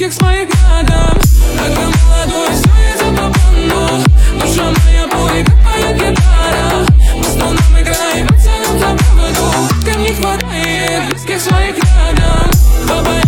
близких своих рядом. Когда молодой, все из-за попану. Душа моя пой, как моя гитара. По струнам играет абсолютно поводу. Ко мне хватает близких своих рядом.